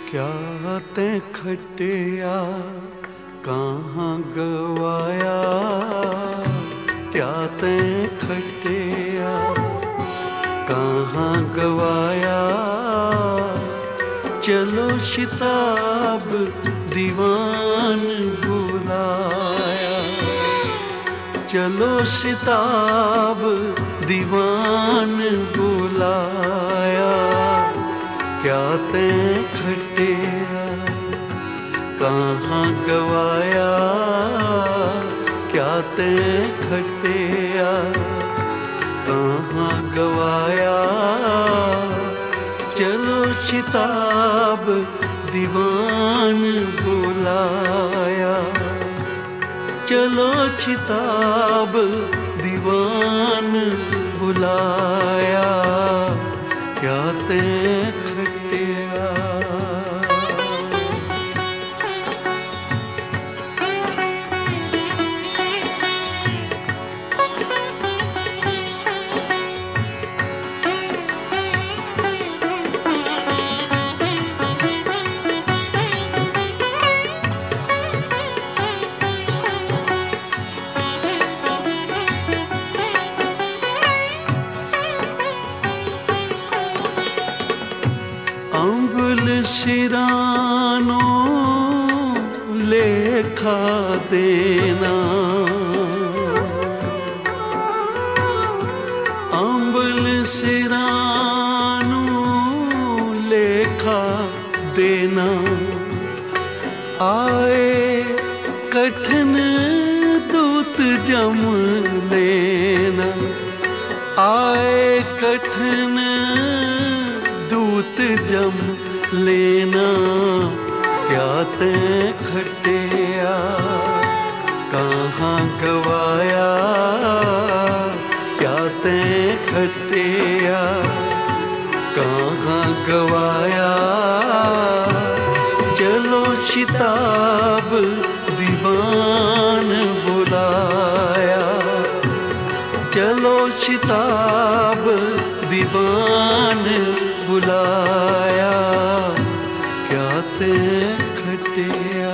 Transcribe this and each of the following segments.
क्या ते खटिया कहाँ गवाया, क्या ते खटिया कहाँ गवाया। चलो शिताब दीवान बुलाया, चलो शिताब दीवान बुलाया। क्या ते खटिया कहाँ गवाया, क्या ते खटिया कहाँ गवाया। चलो शिताब दीवान बुलाया, चलो शिताब दीवान बुलाया। क्या ते खटिया अम्बल सिरानो लेखा देना, अम्बल सिरानो लेखा देना। आए कठिन दूत जम लेना, आए कठिन दूत जम लेना। क्या ते खटिया कहाँ गवाया, क्या ते खटिया कहाँ गवाया। चलो शिताब दीवान बुलाया, चलो शिताब दीवान बुलाया। क्या ते खटिया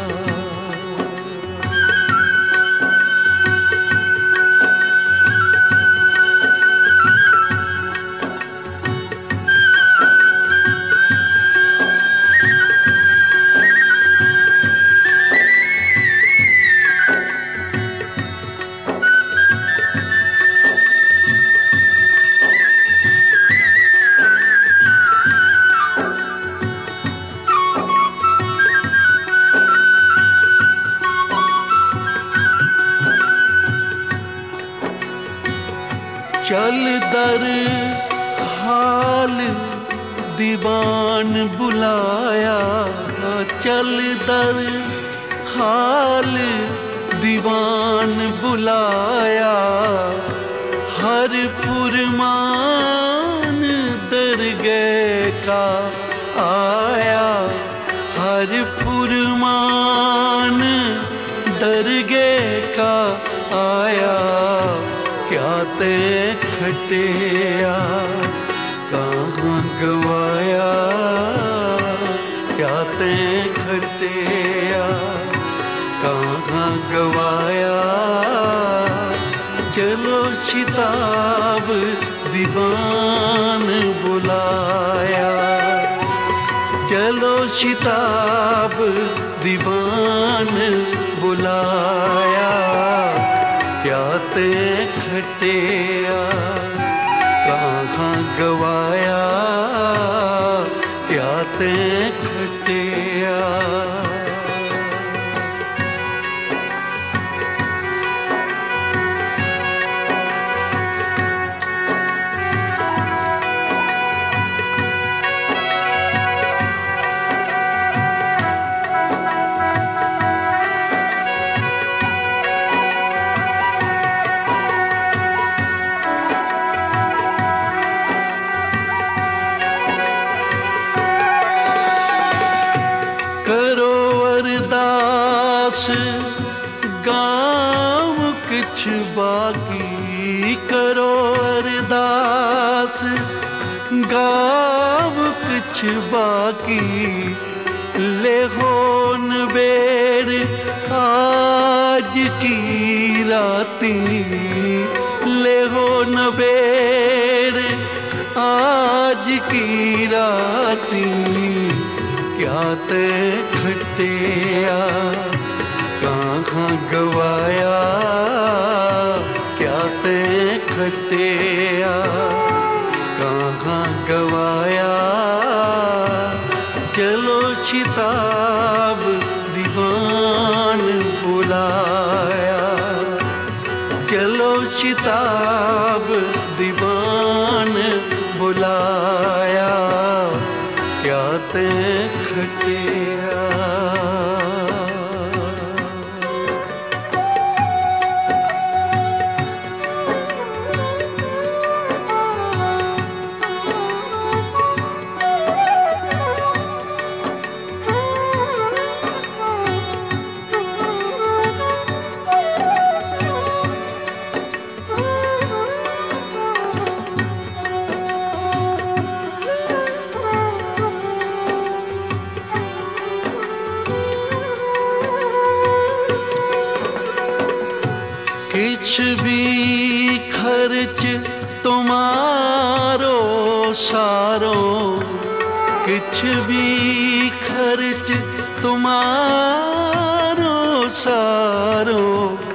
चल दर हाल दीवान बुलाया, चल दर हाल दीवान बुलाया। हर फुरमान दरगह का आया, हर फुरमान दरगह का आया। क्या ते खटिया कहाँ गवाया, क्या ते खटिया कहाँ गवाया। चलो शिताब दीवान बुलाया, चलो शिताब दीवान बुलाया। क्या ते खटिया कहाँ गवाया, क्या ते खटिया। गाँव कुछ बाकी करो अरदास, गाँव कुछ कुछ बाकी ले होन बेर आज की राती ले होन बेर आज की राती क्या ते खटिया कहाँ गवाया क्या ते खटिया कहाँ गवाया चलो शिताब दीवान बुलाया चलो शिताब दीवान बुलाया क्या ते खटिया किछ भी खर्च तुम्हारो सारो किछ भी खर्च तुम्हारो सारो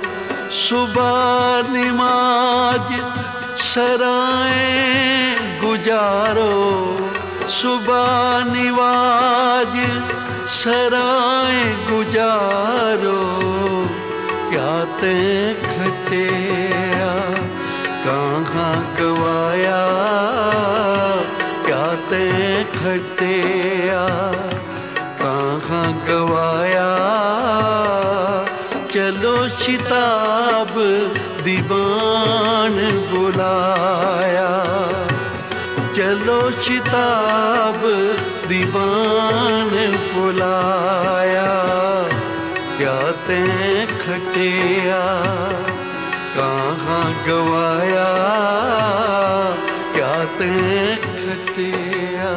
सुबह नमाज सराय गुजारो सुबह नमाज सराय गुजारो क्या ते खटिया कहाँ गवाया क्या ते खटिया कहाँ गवाया चलो शिताब दीवान बुलाया चलो शिताब दीवान बुलाया क्या ते खटिया कहाँ गवाया क्या ते खटिया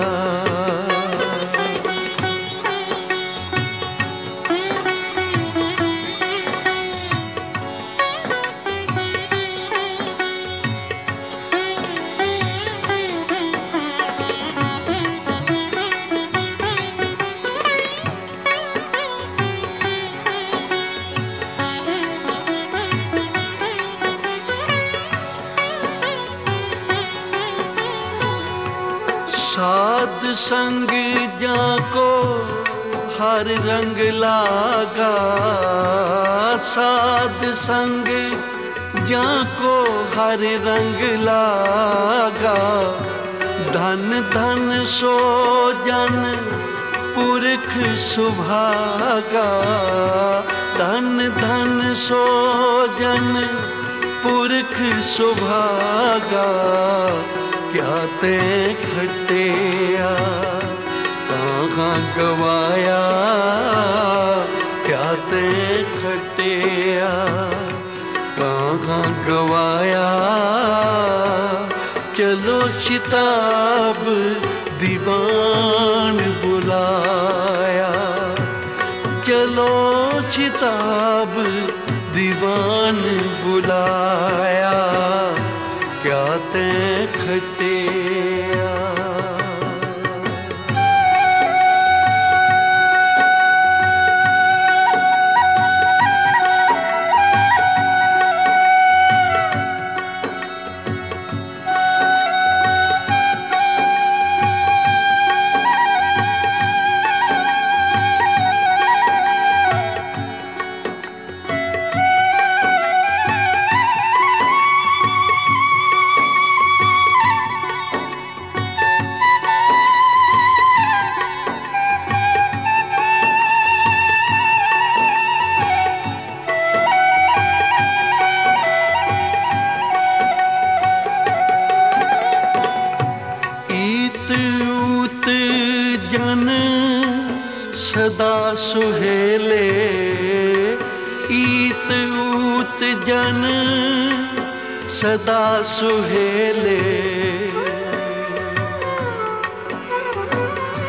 साध संग जाको हर रंग लागा साध संग जाको हर रंग लागा धन धन सो जन पुरख सुभागा धन धन सो जन पुरख सुभागा क्या ते खटिया कहाँ गवाया क्या ते खटिया कहाँ गवाया चलो शिताब दीवान बुलाया चलो शिताब दीवान बुलाया क्या ते खटिया सदा सुहेले ईत ऊत जन सदा सुहेले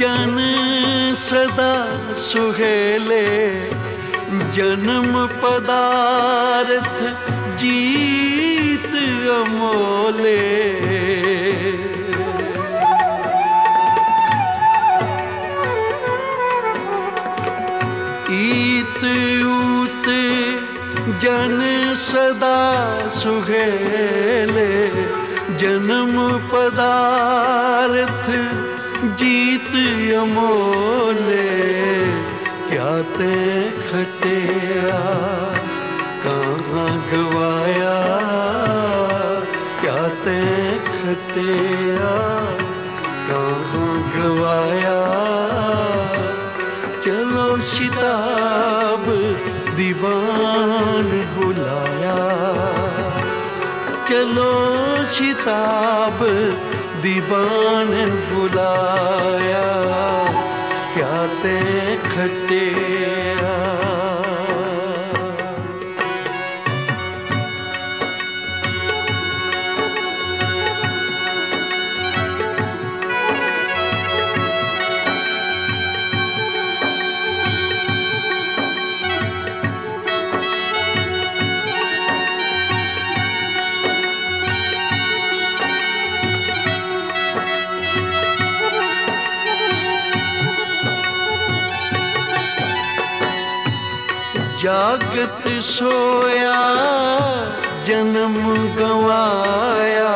जन सदा सुहेले, जन्म पदार्थ जीत अमोले। ईत ऊत जन सदा सुहेले, जन्म पदार्थ जीत अमोले। क्या ते खटिया कहाँ गवाया, क्या ते खटिया कहाँ गवाया। चलो शिताब दीवान बुलाया, चलो शिताब दीवान बुलाया। क्या ते खटिया। जागत सोया जन्म गवाया,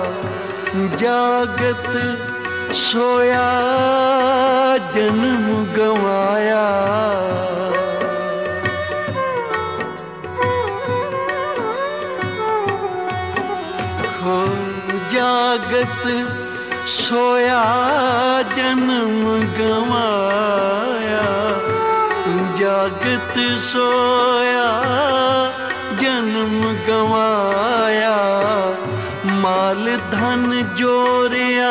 जागत सोया जन्म गवाया। हो जागत सोया जन्म गवाया, जागत सोया जन्म गवाया। माल धन जोरिया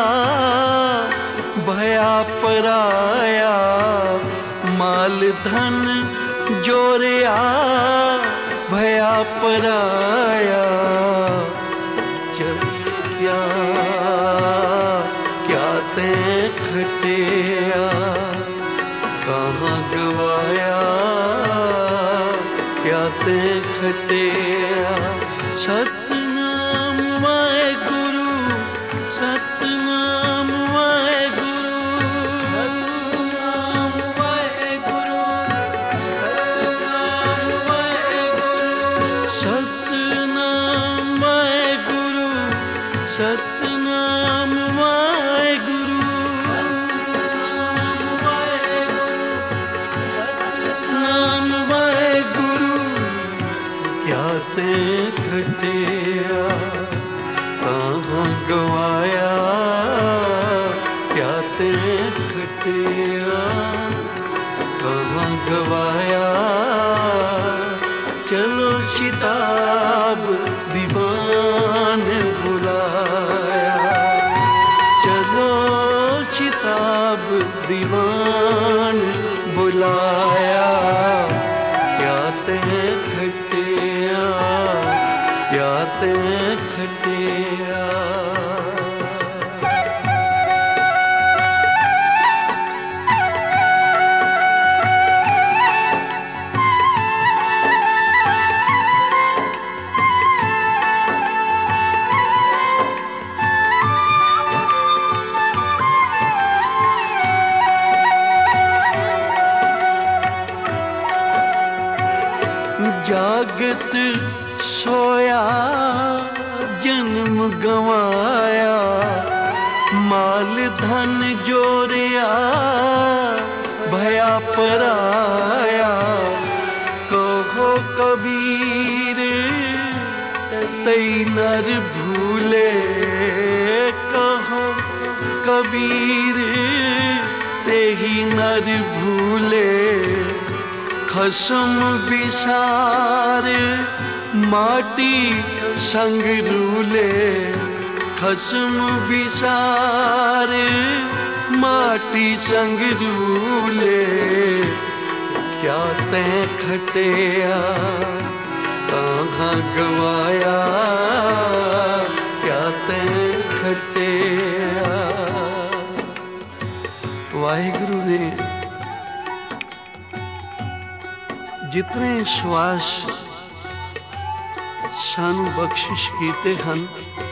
भया पराया, माल धन जोरिया भया पराया। क्या क्या ते खटिया कहाँ गवाया, क्या ते खटिया। सतनाम वाहेगुरु, सतनाम वाहेगुरु, सतनाम वाहेगुरु, सतनाम वाहेगुरु, सतनाम वाहेगुरु, सतनाम वाहेगुरु। क्या ते खटिया कहाँ गवाया, क्या ते खटिया कहाँ गवाया। चलो शिताब दीवान बुलाया, चलो शिताब दीवान बुलाया। क्या ते खटिया, क्या ते खटिया। जागत सोया जन्म गवाया, माल धन जोरिया भया पराया। कहो कबीर तई नर भूले, कहो कबीर तेहि नर भूले। खसम बिसार माटी संग रूले, खसम बिसार माटी संग रूले। क्या ते खटिया कहाँ गवाया, क्या ते खटिया। वाहिगुरु ने जितने श्वास सानू बख्शिश कीते हन,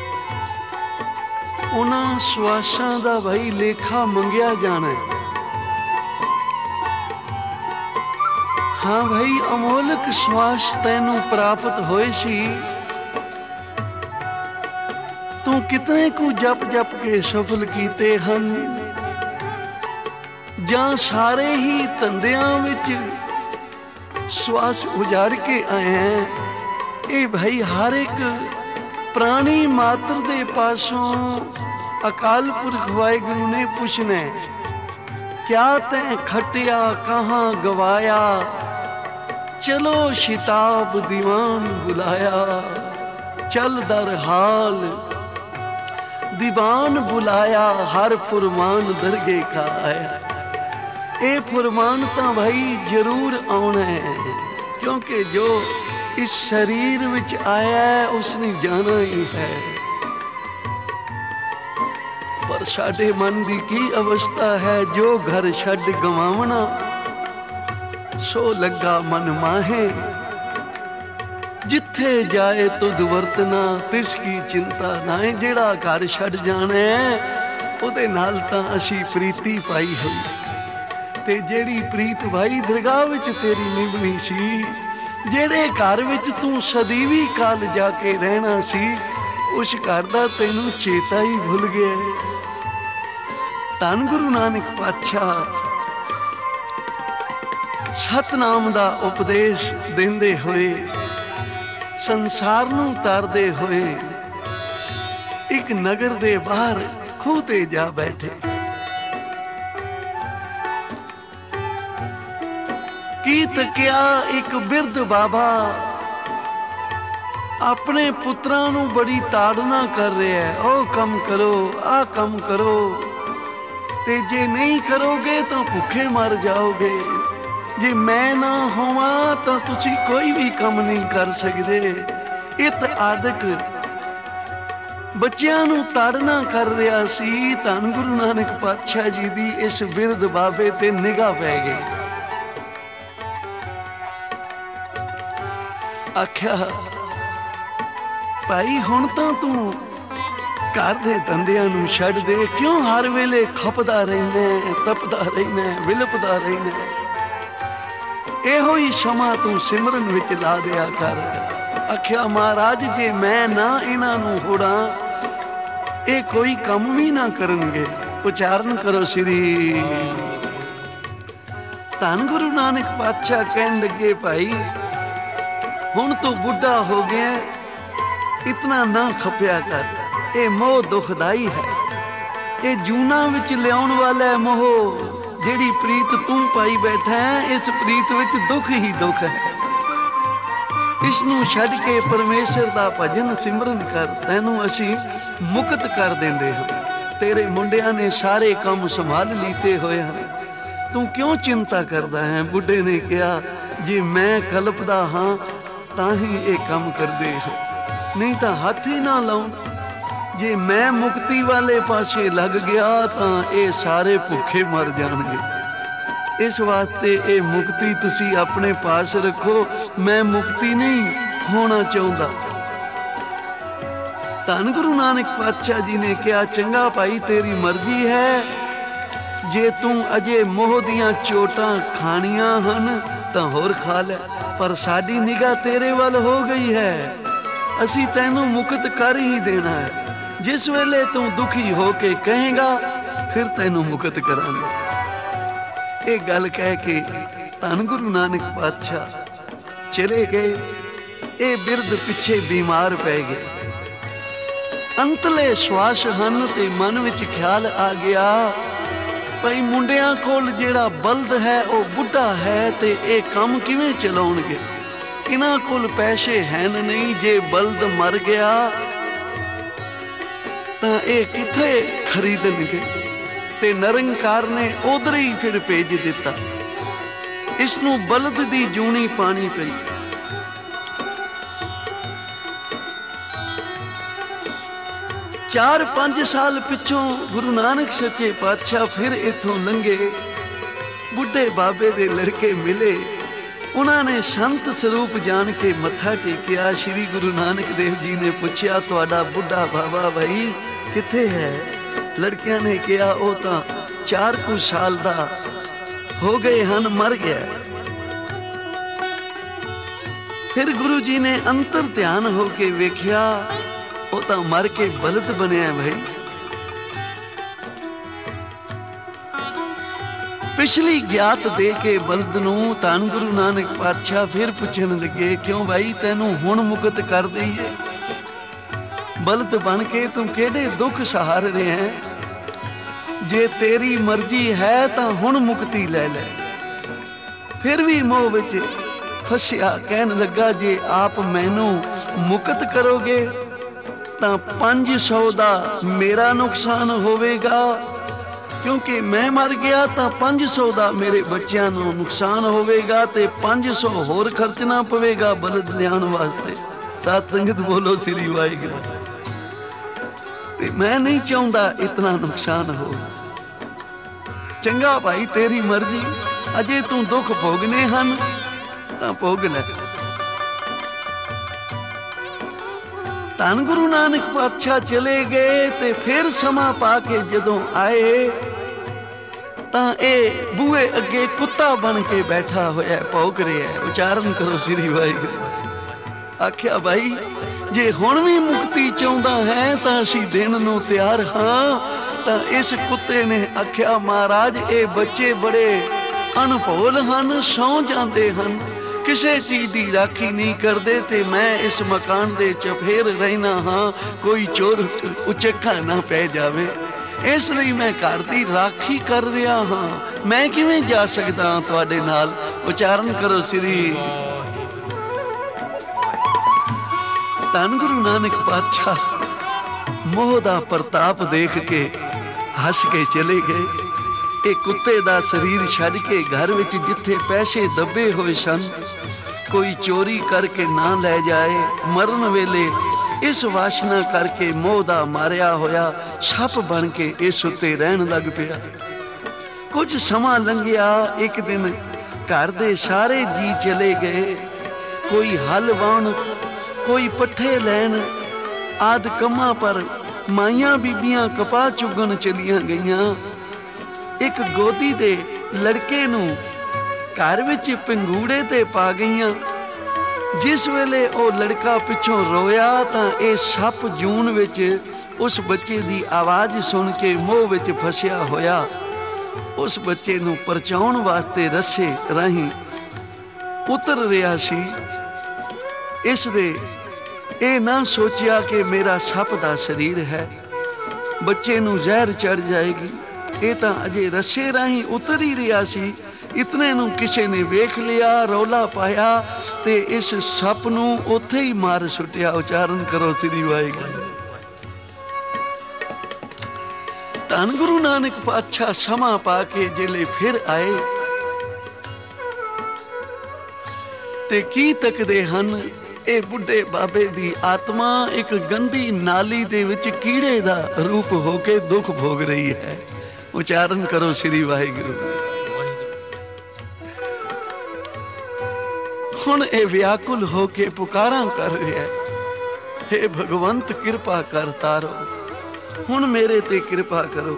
उन्हां श्वासां दा भाई लेखा मंगिया जाना है। हाँ भाई, अमोलक श्वास तैनू प्राप्त होए सी, तू कितने को जप जप के सफल कीते हन, जां सारे ही धंधियां विच श्वास उजाड़ के आए हैं। ये भाई हर एक प्राणी मात्र दे पासों अकाल पुरख वाहिगुरु ने पूछना है, क्या तैं खटिया कहाँ गवाया, चलो शिताब दीवान बुलाया, चल दर हाल दीवान बुलाया, हर फुरमान दरगे का आया। ये फुरमान तो भाई जरूर आना है, क्योंकि जो इस शरीर विच आया है उसने जाना ही है। पर साडे मन की की अवस्था है, जो घर छड्ड गवावना सो लगा मन माहे, जिथे जाए तुद वरतना तिसकी चिंता नाए। जेड़ा घर छड्ड जाना है उहदे नाल तां असी प्रीति पाई होई, ते जेड़ी प्रीत भाई दरगाह विच तेरी निभनी सी, जेड़े घर विच तू सदीवी काल जाके रहना सी, उस घर दा तैनू चेता ही भुल गया। धन गुरु नानक पातशाह सतनाम दा उपदेश देंदे होए, संसार नू तारदे होए, एक नगर दे बाहर खूह ते जा बैठे। की तकिया एक बिरध बाबा अपने पुत्रां नू बड़ी ताड़ना कर रहा है, ओ कम करो, आ कम करो, ते जे नहीं करोगे तो भुखे मर जाओगे, जे मैं ना होवा तो तुसी कोई भी काम नहीं कर सकते। इत आदक बच्चियां नू ताड़ना कर रहा सी। धन गुरु नानक पातशाह जी दी इस बिरध बाबे ते निगाह पै गई। आख्या, भाई हुण तां तू घर दे धंधियां नू छड्ड दे, क्यों हर वेले खपदा रहना, तपदा रहना, विलपदा रहना। एहो ही समा तू सिमरन विच ला दिया कर। आख्या, महाराज जे मैं ना इन्हां नू होड़ा, ये कोई काम भी ना करनगे। उचारण करो श्री। धन गुरु नानक पातशाह कहन लगे, भाई हुण तू बुढ़ा हो गया, इतना ना खपिया कर, ये मोह दुखदाई है, ये जूना विच लियाउण वाला है मोह। जेड़ी प्रीत तू पाई बैठा है, इस प्रीत विच दुख ही दुख है। इसनू छड्ड के परमेश्वर दा भजन सिमरन कर, तैनू असी मुक्त कर देंदे हां। तेरे मुंडियां ने सारे काम संभाल लीते होए हैं, तू क्यों चिंता करदा है। बुढ़े ने कहा, जे मैं कल्पदा हां तां ही ये काम करदे हो, नहीं तां हथ ही ना लाऊं। जे मैं मुक्ति वाले पासे लग गया तो ये सारे भुखे मर जाएंगे। इस वास्ते ये मुक्ति तुसी अपने पास रखो, मैं मुक्ति नहीं होना चाहता। धन गुरु नानक पातशाह जी ने कहा, चंगा भाई तेरी मर्जी है, जे तू अजे मोह दियां चोटां खानियां हन तो होर खा ले, पर साडी निगाह तेरे वाल हो गई है, असी तैनू मुक्त कर ही देना है। जिस वेले तू दुखी होके कहेगा फिर तैनू मुक्त करांगे। ये गल कह के धन गुरु नानक पातशाह चले गए। ये बिरध पिछे बीमार पै गए। अंतले श्वास हन ते मन विच ख्याल आ गया, भाई मुंडियां कोल जेड़ा बल्द है वो बुढ़ा है, ते ये काम किवें चलाउणगे। इन्हां कोल पैसे हैन नहीं, जे बल्द मर गया तो ये किथे खरीदणगे। ते निरंकार ने उधर ही फिर भेज दिता। इसनू बलद दी जूनी पानी पई। 4-5 ਸਾਲ ਪਿੱਛੋਂ ਗੁਰੂ ਨਾਨਕ ਸੱਚੇ ਪਾਤਸ਼ਾਹ ਫਿਰ ਇੱਥੋਂ ਲੰਘੇ। ਬੁੱਢੇ ਬਾਬੇ ਦੇ ਲੜਕੇ ਮਿਲੇ। ਉਹਨਾਂ ਨੇ ਸੰਤ ਸਰੂਪ ਜਾਣ ਕੇ ਮੱਥਾ ਟੇਕਿਆ। ਸ਼੍ਰੀ ਗੁਰੂ ਨਾਨਕ ਦੇਵ ਜੀ ਨੇ ਪੁੱਛਿਆ, ਤੁਹਾਡਾ ਬੁੱਢਾ ਬਾਬਾ ਭਾਈ ਕਿੱਥੇ ਹੈ? ਲੜਕਿਆਂ ਨੇ ਕਿਹਾ, ਉਹ ਤਾਂ 4 ਕੁ ਸਾਲ ਦਾ ਹੋ ਗਏ ਹਨ, ਮਰ ਗਿਆ। ਫਿਰ ਗੁਰੂ ਜੀ ਨੇ ਅੰਤਰ ਧਿਆਨ ਹੋ ਕੇ ਵੇਖਿਆ, ਉਹ ਤਾਂ ਮਰ ਕੇ ਬਲਦ ਬਣਿਆ ਭਾਈ। ਪਿਛਲੀ ਗਿਆਤ ਦੇ ਕੇ ਬਲਦ ਨੂੰ ਧੰਨ ਗੁਰੂ ਨਾਨਕ ਪਾਤਸ਼ਾਹ ਫਿਰ ਪੁੱਛਣ ਲੱਗੇ, ਕਿਉਂ ਭਾਈ ਤੈਨੂੰ ਹੁਣ ਮੁਕਤ ਕਰ ਦਈਏ? ਬਲਦ ਬਣ ਕੇ ਤੂੰ ਕਿਹੜੇ ਦੁੱਖ ਸਹਾਰ ਰਿਹਾ ਹੈ? ਜੇ ਤੇਰੀ ਮਰਜ਼ੀ ਹੈ ਤਾਂ ਹੁਣ ਮੁਕਤੀ ਲੈ ਲੈ। ਫਿਰ ਵੀ ਮੋਹ ਵਿੱਚ ਫਸਿਆ, ਕਹਿਣ ਲੱਗਾ, ਜੇ ਆਪ ਮੈਨੂੰ ਮੁਕਤ ਕਰੋਗੇ ਤਾਂ 500 ਦਾ ਮੇਰਾ ਨੁਕਸਾਨ ਹੋਵੇਗਾ, ਕਿਉਂਕਿ ਮੈਂ ਮਰ ਗਿਆ ਤਾਂ 500 ਦਾ ਮੇਰੇ ਬੱਚਿਆਂ ਨੂੰ ਨੁਕਸਾਨ ਹੋਵੇਗਾ ਤੇ 500 ਹੋਰ ਖਰਚਣਾ ਪਵੇਗਾ ਬਲਦ ਲਿਆਉਣ ਵਾਸਤੇ। ਸਾਧ ਸੰਗਤ ਬੋਲੋ ਸ੍ਰੀ ਵਾਹਿਗੁਰੂ। ਤੇ ਮੈਂ ਨਹੀਂ ਚਾਹੁੰਦਾ ਇਤਨਾ ਨੁਕਸਾਨ ਹੋ। ਚੰਗਾ ਭਾਈ, ਤੇਰੀ ਮਰਜ਼ੀ, ਅਜੇ ਤੂੰ ਦੁੱਖ ਭੋਗਨੇ ਹਨ ਤਾਂ ਭੋਗ ਲੈ। ਧੰਨ ਗੁਰੂ ਨਾਨਕ ਪਾਤਸ਼ਾਹ ਚਲੇ ਗਏ ਤੇ ਫਿਰ ਸਮਾਂ ਪਾ ਕੇ ਜਦੋਂ ਆਏ ਤਾਂ ਇਹ ਬੂਹੇ ਅੱਗੇ ਕੁੱਤਾ ਬਣ ਕੇ ਬੈਠਾ ਹੋਇਆ, ਭੌਂਕ ਰਿਹਾ। ਉਚਾਰਨ ਕਰੋ ਸ੍ਰੀ ਵਾਹਿਗੁਰੂ। ਆਖਿਆ, ਭਾਈ ਜੇ ਹੁਣ ਵੀ ਮੁਕਤੀ ਚਾਹੁੰਦਾ ਹੈ ਤਾਂ ਅਸੀਂ ਦੇਣ ਨੂੰ ਤਿਆਰ ਹਾਂ। ਤਾਂ ਇਸ ਕੁੱਤੇ ਨੇ ਆਖਿਆ, ਮਹਾਰਾਜ ਇਹ ਬੱਚੇ ਬੜੇ ਅਣਭੋਲ ਹਨ, ਸੌਂ ਜਾਂਦੇ ਹਨ, ਕਿਸੇ ਚੀਜ਼ ਦੀ ਰਾਖੀ ਨਹੀਂ ਕਰਦੇ ਤੇ ਮੈਂ ਇਸ ਮਕਾਨ ਦੇ ਚਫੇਰ ਰਹਿਣਾ ਹਾਂ, ਕੋਈ ਚੋਰ ਉਚੇਖਾ ਨਾ ਪੈ ਜਾਵੇ, ਇਸ ਲਈ ਮੈਂ ਘਰ ਦੀ ਰਾਖੀ ਕਰ ਰਿਹਾ ਹਾਂ। ਮੈਂ ਕਿਵੇਂ ਜਾ ਸਕਦਾ ਹਾਂ ਤੁਹਾਡੇ ਨਾਲ? ਉਚਾਰਨ ਕਰੋ ਸ੍ਰੀ। ਧੰਨ ਗੁਰੂ ਨਾਨਕ ਪਾਤਸ਼ਾਹ ਮੋਹ ਦਾ ਪ੍ਰਤਾਪ ਦੇਖ ਕੇ ਹੱਸ ਕੇ ਚਲੇ ਗਏ। ਇਹ ਕੁੱਤੇ ਦਾ ਸਰੀਰ ਛੱਡ ਕੇ ਘਰ ਵਿੱਚ ਜਿੱਥੇ ਪੈਸੇ ਦੱਬੇ ਹੋਏ ਸਨ, ਕੋਈ ਚੋਰੀ ਕਰਕੇ ਨਾ ਲੈ ਜਾਏ। ਮਰਨ ਵੇਲੇ ਇਸ ਵਾਸ਼ਨਾ ਕਰਕੇ ਮੋਹ ਦਾ ਮਾਰਿਆ ਹੋਇਆ ਸੱਪ ਬਣ ਕੇ ਇਸ ਉੱਤੇ ਰਹਿਣ ਲੱਗ ਪਿਆ। ਕੁਝ ਸਮਾਂ ਲੰਘਿਆ। ਇੱਕ ਦਿਨ ਘਰ ਦੇ ਸਾਰੇ ਜੀ ਚਲੇ ਗਏ। ਕੋਈ ਹਲ ਵਾਹੁਣ, ਕੋਈ ਪੱਠੇ ਲੈਣ ਆਦਿ ਕੰਮਾਂ ਪਰ ਮਾਈਆਂ ਬੀਬੀਆਂ ਕਪਾਹ ਚੁਗਣ ਚਲੀਆਂ ਗਈਆਂ। ਇੱਕ ਗੋਦੀ ਦੇ ਲੜਕੇ ਨੂੰ ਘਰ ਵਿੱਚ ਪੰਗੂੜੇ ਤੇ ਪਾ ਗਈਆਂ। ਜਿਸ ਵੇਲੇ ਉਹ ਲੜਕਾ ਪਿੱਛੋਂ ਰੋਇਆ ਤਾਂ ਇਹ ਸੱਪ ਜੂਨ ਵਿੱਚ ਉਸ ਬੱਚੇ ਦੀ ਆਵਾਜ਼ ਸੁਣ ਕੇ ਮੋਹ ਵਿੱਚ ਫਸਿਆ ਹੋਇਆ ਉਸ ਬੱਚੇ ਨੂੰ ਪਰਚਾਉਣ ਵਾਸਤੇ ਰੱਸੇ ਰਾਹੀਂ ਉਤਰ ਰਿਹਾ ਸੀ। ਇਸ ਦੇ ਇਹ ਨਾ ਸੋਚਿਆ ਕਿ ਮੇਰਾ ਸੱਪ ਦਾ ਸਰੀਰ ਹੈ, ਬੱਚੇ ਨੂੰ ਜ਼ਹਿਰ ਚੜ ਜਾਏਗੀ। ਇਹ ਤਾਂ ਅਜੇ ਰੱਸੇ ਰਾਹੀਂ ਉਤਰ ਹੀ ਰਿਹਾ ਸੀ। ਇਤਨੇ ਨੂੰ ਕਿਸੇ ਨੇ ਵੇਖ ਲਿਆ, ਰੌਲਾ ਪਾਇਆ ਤੇ ਇਸ ਸੱਪ ਨੂੰ ਉੱਥੇ ਹੀ ਮਾਰ ਸੁੱਟਿਆ। ਉਚਾਰਨ ਕਰੋ ਸ੍ਰੀ ਵਾਹਿਗੁਰੂ। ਧੰਨ ਗੁਰੂ ਨਾਨਕ ਪਾਤਸ਼ਾਹ ਸਮਾਂ ਪਾ ਕੇ ਜਿਹੜੇ ਫਿਰ ਆਏ ਤੇ ਕੀ ਤੱਕਦੇ ਹਨ? ਇਹ ਬੁੱਢੇ ਬਾਬੇ ਦੀ ਆਤਮਾ ਇੱਕ ਗੰਦੀ ਨਾਲੀ ਦੇ ਵਿੱਚ ਕੀੜੇ ਦਾ ਰੂਪ ਹੋ ਕੇ ਦੁੱਖ ਭੋਗ ਰਹੀ ਹੈ। ਉਚਾਰਨ ਕਰੋ ਸ੍ਰੀ ਵਾਹਿਗੁਰੂ। ਹੁਣ ਇਹ ਵਿਆਕੁਲ ਹੋ ਕੇ ਪੁਕਾਰਾਂ ਕਰ ਰਿਹਾ, ਹੇ ਭਗਵੰਤ ਕਿਰਪਾ ਕਰ ਤਾਰੋ, ਹੁਣ ਮੇਰੇ ਤੇ ਕਿਰਪਾ ਕਰੋ।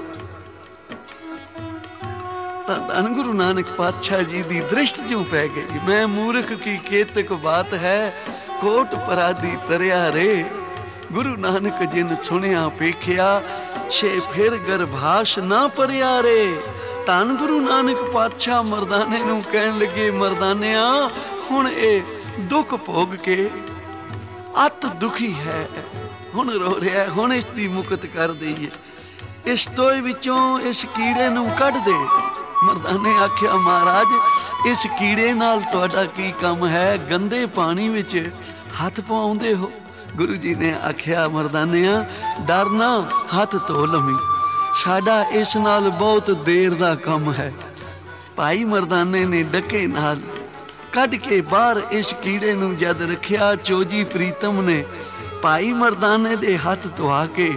ਤਾਂ ਧੰਨ ਗੁਰੂ ਨਾਨਕ ਪਾਤਸ਼ਾਹ ਜੀ ਦੀ ਦ੍ਰਿਸ਼ਟ ਚੋਂ ਪੈ ਗਈ। ਮੈਂ ਮੂਰਖ ਕੀ ਕੇਤਕ ਬਾਤ ਹੈ, ਕੋਟ ਪਰਾਦੀ ਤਰਿਆ ਰੇ। ਗੁਰੂ ਨਾਨਕ ਜਿਨ ਸੁਣਿਆ ਵੇਖਿਆ, ਛੇ ਫਿਰ ਗਰਭਾਸ਼ ਨਾ ਭਰਿਆ ਰੇ। ਧੰਨ ਗੁਰੂ ਨਾਨਕ ਪਾਤਸ਼ਾਹ ਮਰਦਾਨੇ ਨੂੰ ਕਹਿਣ ਲੱਗੇ, ਮਰਦਾਨਿਆ ਹੁਣ ਇਹ ਦੁੱਖ ਭੋਗ ਕੇ ਅਤ ਦੁਖੀ ਹੈ, ਹੁਣ ਰੋ ਰਿਹਾ, ਹੁਣ ਇਸ ਦੀ ਮੁਕਤ ਕਰ ਦਈਏ, ਇਸ ਟੋਏ ਵਿੱਚੋਂ ਇਸ ਕੀੜੇ ਨੂੰ ਕੱਢ ਦੇ। ਮਰਦਾਨੇ ਆਖਿਆ, ਮਹਾਰਾਜ ਇਸ ਕੀੜੇ ਨਾਲ ਤੁਹਾਡਾ ਕੀ ਕੰਮ ਹੈ? ਗੰਦੇ ਪਾਣੀ ਵਿੱਚ ਹੱਥ ਪਾਉਂਦੇ ਹੋ। ਗੁਰੂ ਜੀ ਨੇ ਆਖਿਆ, ਮਰਦਾਨਿਆ ਡਰ ਨਾ, ਹੱਥ ਧੋ ਲਵੀਂ, ਸਾਡਾ ਇਸ ਨਾਲ ਬਹੁਤ ਦੇਰ ਦਾ ਕੰਮ ਹੈ। ਭਾਈ ਮਰਦਾਨੇ ਨੇ ਡੱਕੇ ਨਾਲ ਕੱਢ ਕੇ ਬਾਹਰ ਇਸ ਕੀੜੇ ਨੂੰ ਜਦ ਰੱਖਿਆ, ਚੋਜੀ ਪ੍ਰੀਤਮ ਨੇ ਭਾਈ ਮਰਦਾਨੇ ਦੇ ਹੱਥ ਧੁਆ ਕੇ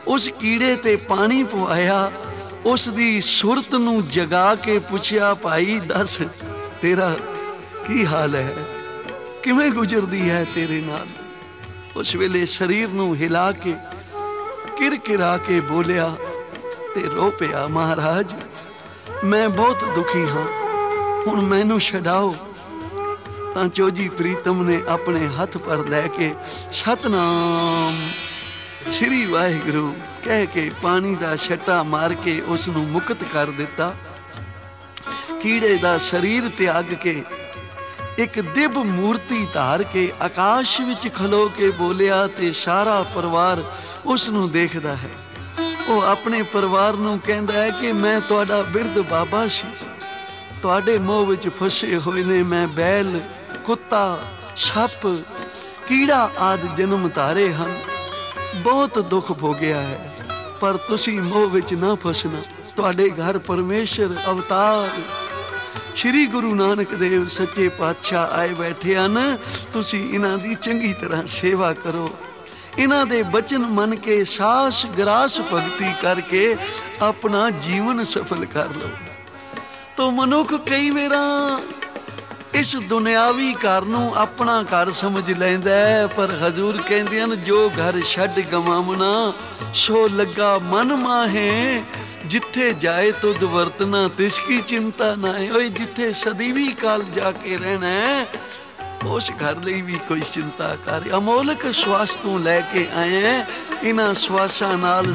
उस कीड़े ते पानी पवाया, उस दी सुरत नूं जगा के पुछया, भाई दस तेरा की हाल है, किवें गुजरदी है तेरे नाल। उस वेले शरीर नूं हिला के किरकिरा के बोलिया ते रो पिया, महाराज मैं बहुत दुखी हाँ, हुण मैनू छड़ाओ। तां चोजी प्रीतम ने अपने हथ पर लैके सतनाम श्री वाहिगुरु कह के पानी दा छट्टा मार के उसनू मुक्त कर दिता। कीड़े दा शरीर त्याग के एक दिव्य मूर्ति धार के आकाश विच खलो के बोलिया ते सारा परिवार उसनू देखदा है। वो अपने परिवार नू कहंदा है कि मैं तुहाडा बिरध बाबा सी, तुहाडे मोह विच फसे होए ने मैं बैल, कुत्ता, सप, कीड़ा आदि जन्म धारे हन, बहुत दुख भोगिया है, पर तुसी मोह विच ना फसना, तुहाडे घर परमेश्वर अवतार श्री गुरु नानक देव सच्चे पातशाह आए बैठे हन। तुसी इन्हां दी चंगी तरह सेवा करो, इन्हां दे बचन मन के सास ग्रास भगती करके अपना जीवन सफल कर लो। तो मनुख कई मेरा इस दुनियावी घर नूं अपना घर समझ लैंदा है, पर हजूर कहंदे हन जो घर छड्ड गवावना सो लगा मन माहे, जिथे जाए तुद वर्तना तिसकी चिंता ना है। ओए जिथे सदीवी काल जाके रहना है उस घर ਲਈ भी कोई चिंता कर। अमोलक श्वास तू लैके आए हैं, इन्हां श्वासां नाल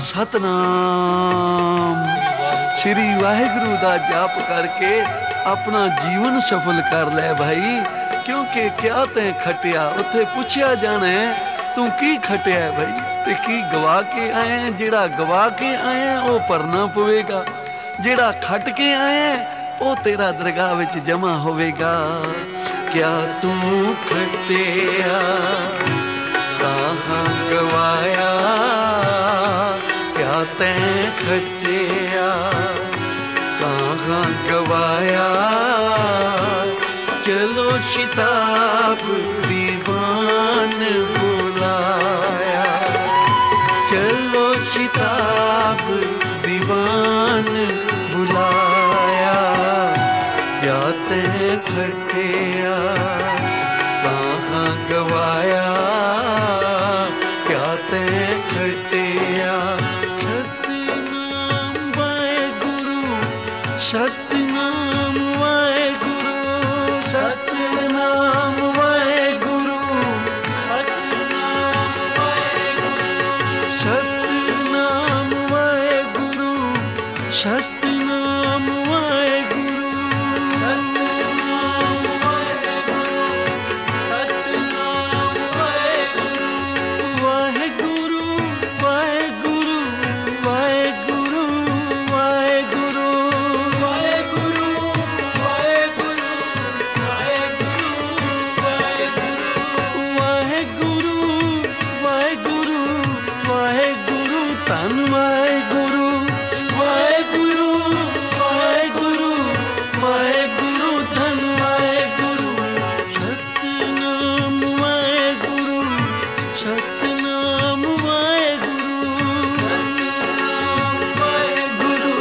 सतनाम श्री वाहिगुरु दा जाप करके अपना जीवन सफल कर लै भाई। क्योंकि क्या तैं खटिया, उत्थे पुछया जाना है तू की खटिया है भाई, ते की गवा के आए हैं। जेड़ा गवा के आए हैं वो भरना पवेगा, जेड़ा खट के आए हैं वो तेरा दरगाह विच जमा होवेगा। क्या तू खटिया कहाँ गवाया, क्या तैं खटिया कहाँ गवाया, चलो शिताब दीवान बुलाया, चलो शिताब दीवान बुलाया। क्या तैं खटिया कहाँ गवाया, क्या तैं खटिया। सतनाम वाहेगुरु, सतनाम वाहेगुरु, सतनाम वाहेगुरु, सतनाम वाहेगुरु, सतनाम वाहेगुरु, सतनाम वाहेगुरु, सतनाम वाहेगुरु, सतनाम वाहेगुरु। वाहेगुरु वाहेगुरु वाहेगुरु वाहेगुरु वाहेगुरु वाहेगुरु वाहेगुरु वाहेगुरु वाहेगुरु धन वाहेगुरु वाहेगुरु वाहेगुरु वाहेगुरु धन वाहेगुरु। सतनाम वाहेगुरु, सतनाम वाहेगुरु, सतनाम वाहेगुरु,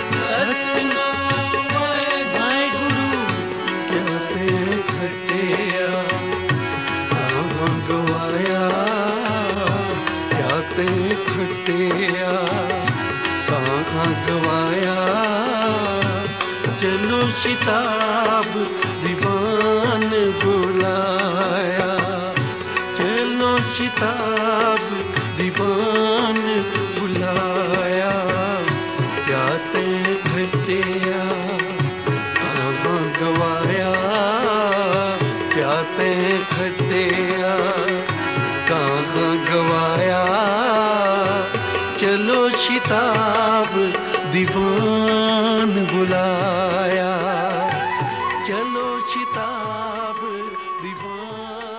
सतनाम वाहेगुरु। क्या तैं खटिया कहाँ गवाया, क्या तैं खटिया कहाँ गवाया। चलो शिताब दीवान बुलाया, चलो शिताब दीवान बुलाया। क्या तैं खटिया कहाँ गवाया, क्या तैं खटिया कहाँ गवाया। चलो शिताब दीवान बुलाया, चलो शिताब दीवान